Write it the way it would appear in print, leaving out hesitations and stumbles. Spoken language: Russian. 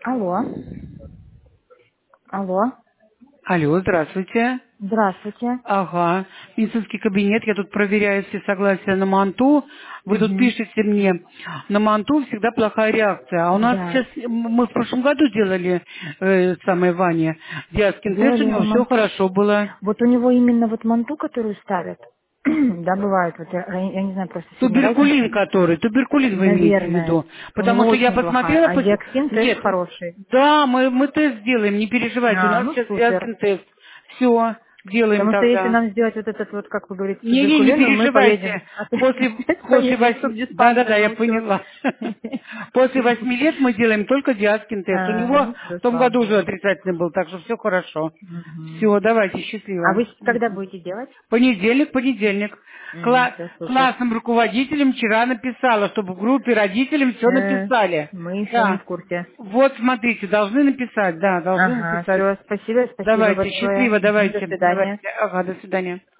Алло. Алло. Алло, здравствуйте. Здравствуйте. Ага, медицинский кабинет, я тут проверяю все согласия на манту. Вы тут Угу. пишете мне, на манту всегда плохая реакция. А у нас Да. сейчас, мы в прошлом году делали самое Ваня, диаскин тест, у Делали него на все манту. хорошо было. Вот у него именно вот манту, которую ставят, да, бывает, вот я не знаю просто сильно Туберкулин разницы. который, туберкулин вы имеете в Наверное. виду. У него Потому что я очень плохая. посмотрела, А диоксин тест нет, хороший. да, мы тест сделаем, не переживайте, у А, нас ну сейчас супер. диаскин тест. Все, делаем Потому что если тогда. нам сделать вот этот вот, как вы говорите, Не туберкулин, мы поедем. переживайте. После Поедем в 8, да, тубдиспансер я на учет. поняла. После 8 лет мы делаем только диаскин тест. У него Ну все, в том слава году уже богу. отрицательный был, так что все хорошо. Мгм. Все, давайте, А счастливо. вы когда будете делать? Понедельник. Все супер. Классным руководителям вчера написала, чтобы в группе родителям все написали. Мы еще не Да. в курсе. Вот, смотрите, должны написать, да, должны Ага, написать. все, спасибо Давайте, большое. счастливо, Мгм, до давайте, свидания. давайте. Ага, до свидания.